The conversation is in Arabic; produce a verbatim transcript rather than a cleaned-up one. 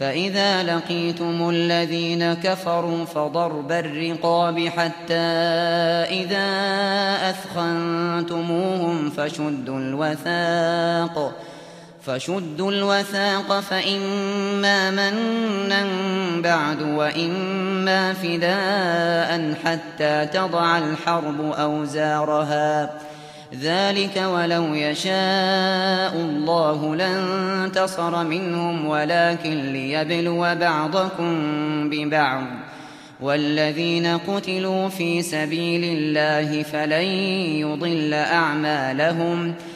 فإذا لقيتم الذين كفروا فضرب الرقاب حتى إذا أثخنتموهم فشدوا الوثاق فشدوا الوثاق فإما منا بعد وإما فداء حتى تضع الحرب أوزارها، ذلك ولو يشاء الله لانتصر منهم ولكن ليبلو بعضكم ببعض، والذين قتلوا في سبيل الله فلن يضل أعمالهم